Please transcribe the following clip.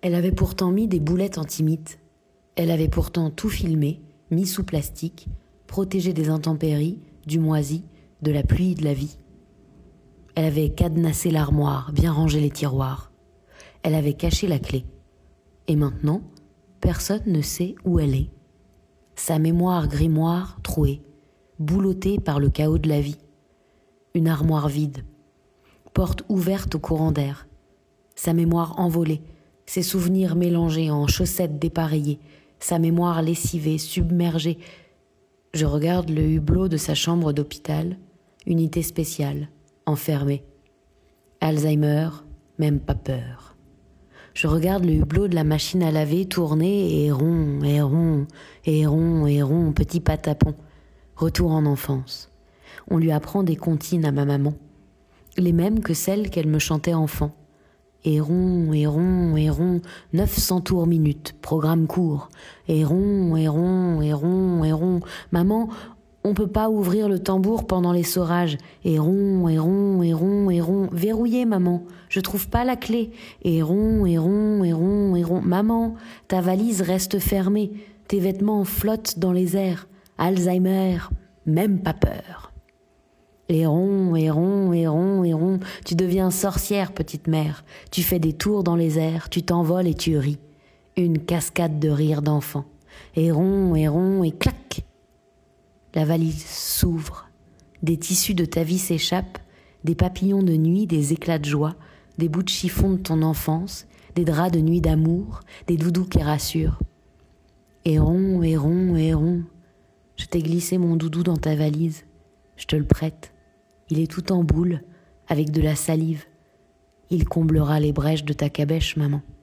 Elle avait pourtant mis des boulettes anti-mythes. Elle avait pourtant tout filmé, mis sous plastique, protégé des intempéries, du moisi, de la pluie et de la vie. Elle avait cadenassé l'armoire, bien rangé les tiroirs. Elle avait caché la clé. Et maintenant, personne ne sait où elle est. Sa mémoire grimoire trouée, boulottée par le chaos de la vie. Une armoire vide, porte ouverte au courant d'air. Sa mémoire envolée, ses souvenirs mélangés en chaussettes dépareillées, sa mémoire lessivée, submergée. Je regarde le hublot de sa chambre d'hôpital, unité spéciale, enfermée. Alzheimer, même pas peur. Je regarde le hublot de la machine à laver tourner et rond, et rond, et rond, et rond, petit patapon. Retour en enfance. On lui apprend des comptines à ma maman, les mêmes que celles qu'elle me chantait enfant. Et rond, et rond, et rond, 900 tours minutes, programme court. Et rond, et rond, et rond, et rond. Maman, on peut pas ouvrir le tambour pendant les saurages. Et rond, et rond, et rond, et rond. Verrouillé, maman, je trouve pas la clé. Et rond, et rond, et rond, et rond. Maman, ta valise reste fermée. Tes vêtements flottent dans les airs. Alzheimer, même pas peur. Et rond, et rond, et rond, et rond, tu deviens sorcière, petite mère. Tu fais des tours dans les airs, tu t'envoles et tu ris. Une cascade de rires d'enfants. Et rond, et clac. La valise s'ouvre. Des tissus de ta vie s'échappent, des papillons de nuit, des éclats de joie, des bouts de chiffon de ton enfance, des draps de nuit d'amour, des doudous qui rassurent. Et rond, et rond, et rond. Je t'ai glissé mon doudou dans ta valise. Je te le prête. Il est tout en boule, avec de la salive. Il comblera les brèches de ta cabèche, maman.